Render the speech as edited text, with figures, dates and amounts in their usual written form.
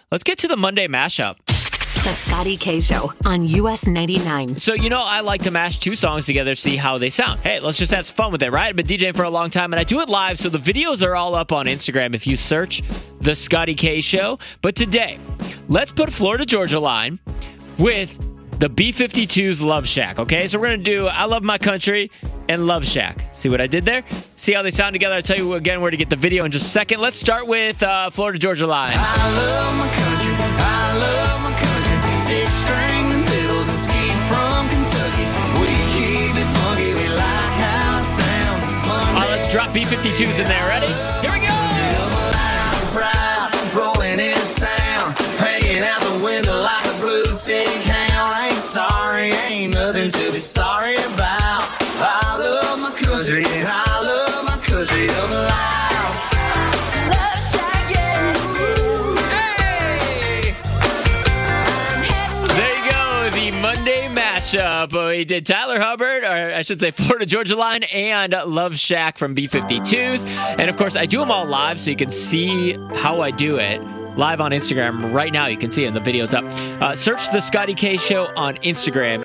let's get to the Monday mashup. The Scotty K Show on US 99. So, I like to mash two songs together, see how they sound. Hey, let's just have some fun with it, right? I've been DJing for a long time, and I do it live, so the videos are all up on Instagram if you search The Scotty K Show. But today, let's put Florida Georgia Line with the B-52's Love Shack, okay? So we're going to do I Love My Country and Love Shack. See what I did there? See how they sound together? I'll tell you again where to get the video in just a second. Let's start with Florida Georgia Line. I love my country, I love my country. Six strings and fiddles and ski from Kentucky. We keep it funky, we like how it sounds. All right, let's drop B-52s in there. Ready? Here we go! Proud, rolling in town, hanging out the window like a blue tick hound. Ain't sorry, ain't nothing to be sorry about. I love my country and I love my country of loud. Love Shack, yeah. Hey! There you go, the Monday mashup. We did Tyler Hubbard, or I should say Florida Georgia Line, and Love Shack from B-52s. And of course, I do them all live so you can see how I do it. Live on Instagram right now. You can see it, and the video's up. Search The Scotty K Show on Instagram.